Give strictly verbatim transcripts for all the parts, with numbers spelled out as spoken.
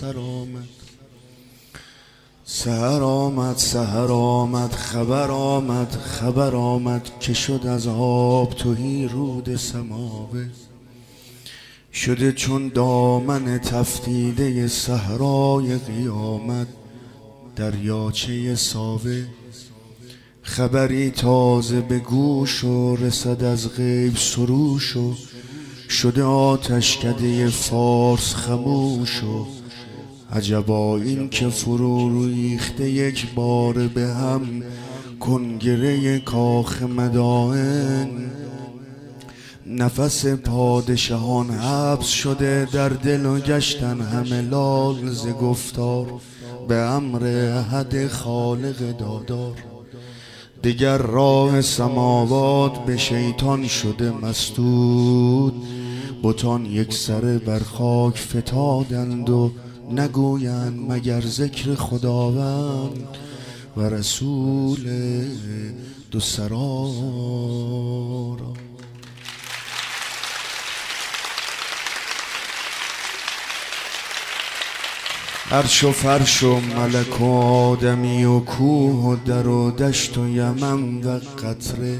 سر آمد. سحر آمد سحر آمد خبر آمد خبر آمد که شد از آب تهی رود سماوه. شده چون دامن تفتیده صحرای قیامت دریاچه ساوه. خبری تازه به گوش و رسد از غیب سروش و شده آتشکده فارس خموش و عجبا این که فرو ریخته یک بار به هم کنگره کاخ مدائن. نفس پادشاهان حبس شده در دل و گشتن همه لال ز گفتار به امر احد خالق دادار. دیگر راه سماوات به شیطان شده مسدود. بتان یک سره بر خاک فتادند و نگویند مگر ذکر خداوند و رسول دو سرا را. عرش و فرش و ملک و آدمی و کوه و در و دشت و یمن و قطره.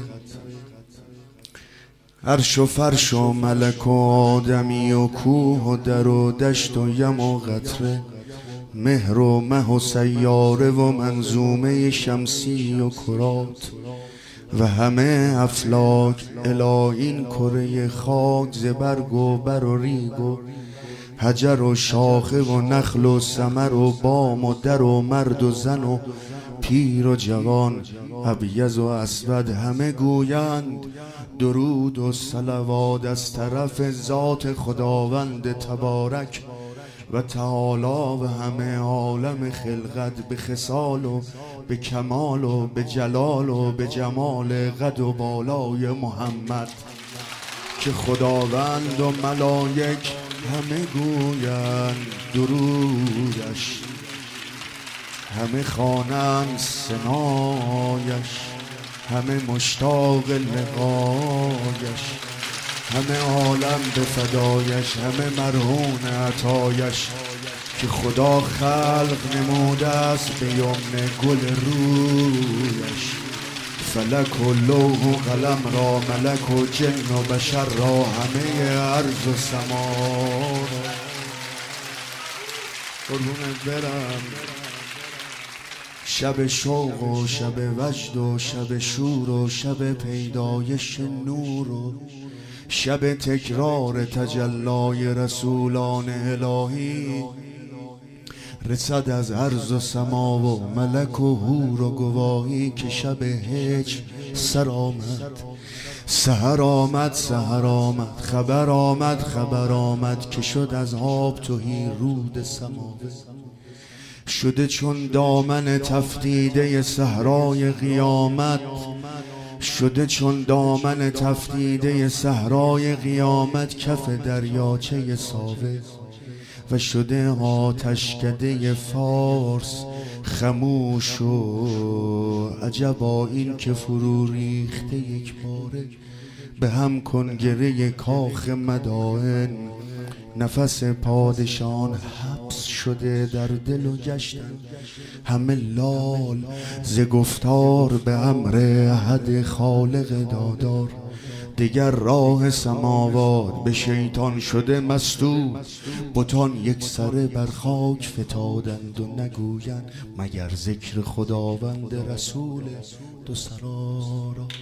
عرش و فرش و ملک و آدمی و کوه و در و دشت و یم و قطره. مهر و مه و سیاره و منظومه شمسی و کرات و همه افلاک الی این کره خاک ز برگ و بر و ریگ و حجر و شاخه و نخل و ثمر و بام و در و مرد و زن و پیر و جوان ابیض و اسود همه گویند درود و صلوات از طرف ذات خداوند تبارک و تعالی و همه عالم خلقت به خصال و به کمال و به جلال و به جمال قد و بالای محمد که خداوند و ملائک همه گویند درودش. همه خوانند ثنایش، همه مشتاق لقایش، همه عالم به فدایش، همه مرهون عطایش که خدا خلق نموده است به یمن گل رویش. فلک و لوح و قلم را ملک و جن و بشر را همه ارض و سما را. قربونت برم. شب شوق و شب وجد و شب شور و شب پیدایش نور و شب تکرار تجلای رسولان الهی رسد از عرض و سما و ملک و حور و گواهی که شب هجر سر آمد. سحر آمد سحر آمد خبر آمد خبر آمد که شد از آب تهی رود سماوه. شده چون دامن تفتیده صحرای قیامت. شده چون دامن تفتیده صحرای قیامت کف دریاچه ساوه. و شده آتشکده فارس خموش و عجبا این که فرو ریخته یک باره به هم کنگره کاخ مدائن. نفس پادشاهان حبس شده در دل و گشتن همه لال ز گفتار به امر احد خالق دادار. دیگر راه سماوات به شیطان شده مسدود. بتان یک سره بر خاک فتادند و نگویند مگر ذکر خداوند رسول دو سرا را.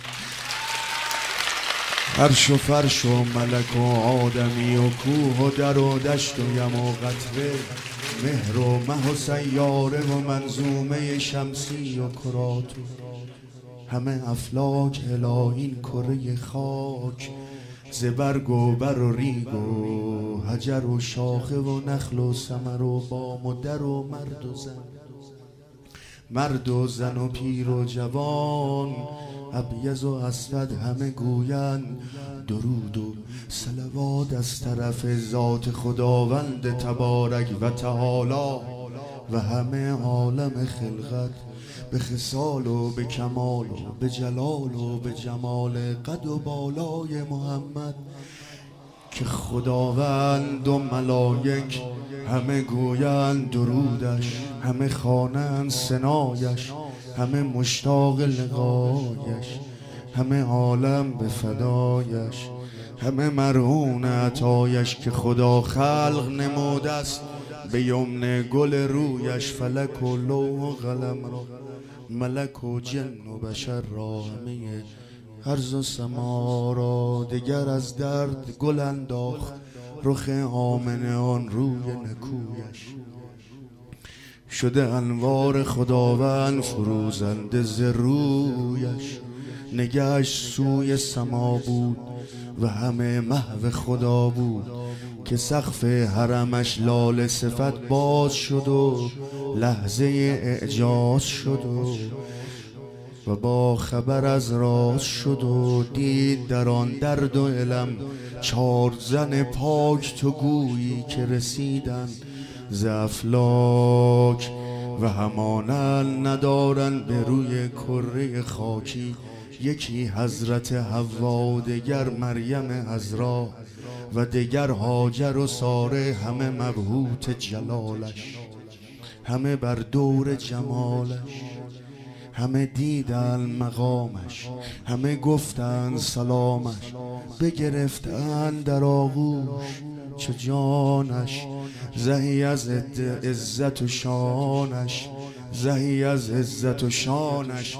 عرش و فرش و ملک و آدمی و کوه و در و دشت و یم و قطره. مهر و مه و سیاره و منظومه شمسی و کرات همه افلاک الی این کره خاک ز برگ و بر و ریگ و حجر و شاخه و نخل و ثمر و بام و در و مرد و زن. مرد و زن و پیر و جوان ابیض و اسود همه گویند درود و صلوات از طرف ذات خداوند تبارک و تعالی و همه عالم خلقت به خصال و به کمال و به جلال و به جمال قد و بالای محمد که خداوند و ملائک همه گویند درودش، همه خوانند ثنایش، همه مشتاق لقایش، همه عالم به فدایش، همه مرهون عطایش که خدا خلق نموده است به یمن گل رویش. فلک و لوح و قلم را، ملک و جن و بشر را، همه ارض و سما را. دگر از درد گل انداخت رخ آمنه آن روی نکویش. شده انوار خداوند فروزنده ز رویش. نگهش سوی سما بود و همه محو خدا بود که سقف حرمش لاله صفت باز شد و لحظه اعجاز شد و و با خبر از راز شد و دید در آن درد و علم چار زن پاک تو گویی که رسیدن ز افلاک و همانند ندارن به روی کره خاکی. یکی حضرت حوا و دگر مریم عذرا و دگر هاجر و ساره، همه مبهوت جلالش، همه بر دور جمالش، همه دیدن مقامش، همه گفتن سلامش، بگرفتن در آغوش چه جانش. زهی از عزت و شانش، زهی از عزت و شانش.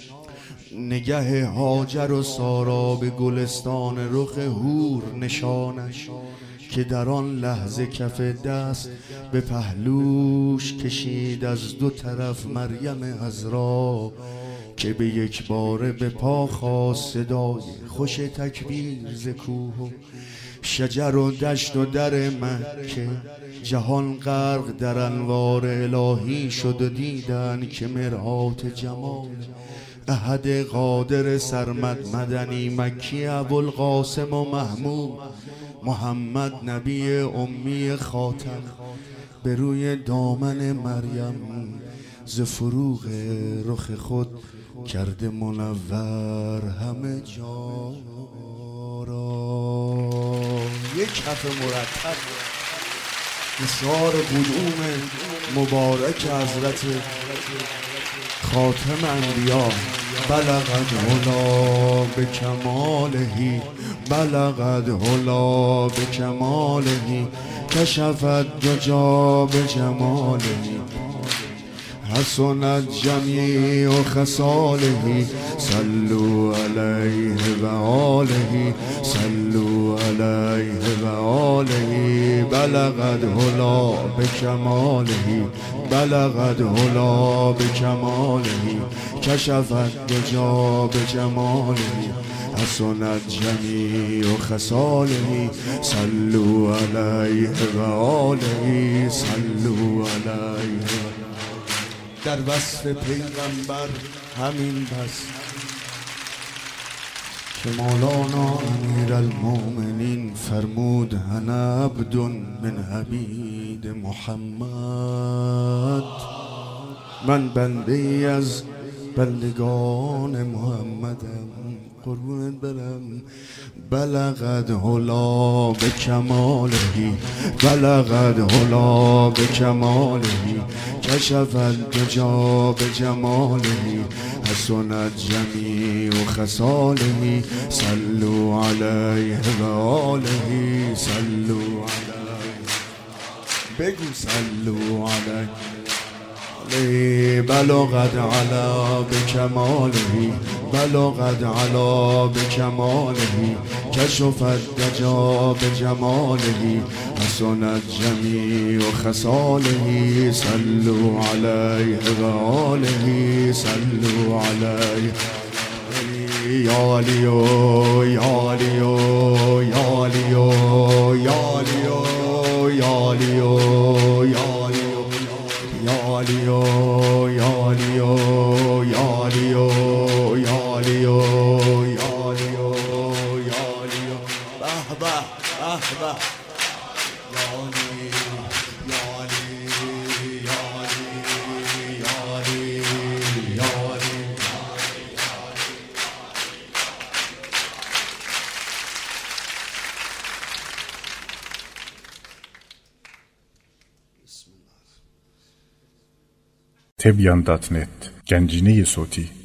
نگه هاجر و سارا به گلستان رخ حور نشانش، که در آن لحظه کف دست به پهلوش کشید از دو طرف مریم عذرا، که به یک باره به پا خواست صدای خوش تکبیر ز کوه و شجر و دشت و در مکه. جهان غرق در انوار الهی شد و دیدن که مرآت جمال احد قادر سرمد مدنی مکی ابوالقاسم و محمود محمد نبی امی خاتم به روی دامن مریم ز فروغ رخ خود کرده منور همه جا را. یک کف مرتب نثار قدوم مبارک حضرت خاتم انبیا. بلغت هلا به کمالهی، بلغت هلا به کمالهی، کشفت دجا به جمالهی، حسنت جمیع خصاله. صلوا علیه و آله، صلوا علیه و آله. بلغت هلا به کماله، بلغت هلا به کماله، کشفت دجا به جماله، حسنت جمیع خصاله. صلوا علیه و آله، صلوا علیه. در وصف پیغمبر همین بس که مولانا امیر المؤمنین فرمود انا عبد من عبید محمد. من بنده ای از بندگان محمدم، قربونت برم. بلغت هلا به کمالهی، بلغت هلا به کمالهی، کشفت دجا به جمالهی، حسنت جمیع خصاله. صلوا علیه و آله، صلوا علیه. بگو صلوا علیه. بلغت علا بکماله، بلغت علا بکماله، کشفت دجا بجماله، حسنت جمیع خصاله. صلوا علیه و آله، صلوا علیه. یا علیو یا علیو یا علیو یا علیو یا علیو یا یا علیو یا علیو یا علیو یا علیو یا علیو یا علیو. به به به به. یا علی یا علی یا علی یا علی یا علی. تبیان دات نت گنجینه صوتی